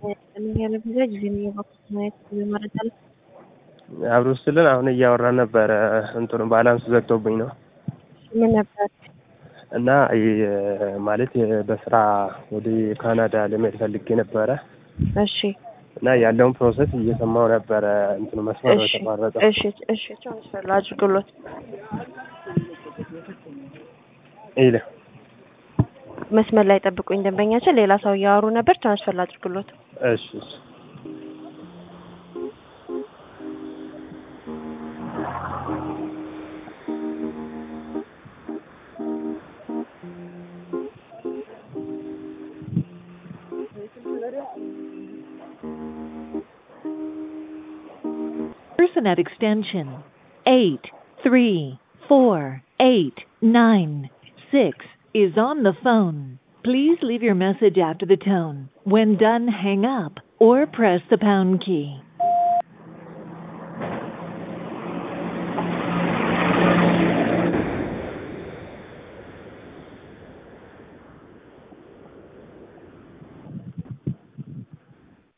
ምን ያለ ቪዛ ጊዜን እየባክኩት ማየት ይመረጣል። አብሮ ስልን አሁን እያወራን ነበረ እንትኑ ባላንስ ዘግቶብኝ ነው ምን ነበር? እና ማለት በስራ ወደ ካናዳ ለመሄድ ፈልጌ ነበረ እሺ እና ያለውን ፕሮሰስ እየሰማው ነበረ እንትኑ መስመር ነው የተቋረጠው። እሺ ትራንስፈር ላድርግሎት። ኢለ መስመር ላይ ጠብቁኝ ደንበኛችን ሌላ ሰው እያወሩ ነበር። ትራንስፈር ላድርግሎት። እሺ Person at extension 83489 is on the phone. Please leave your message after the tone. When done, hang up or press the pound key.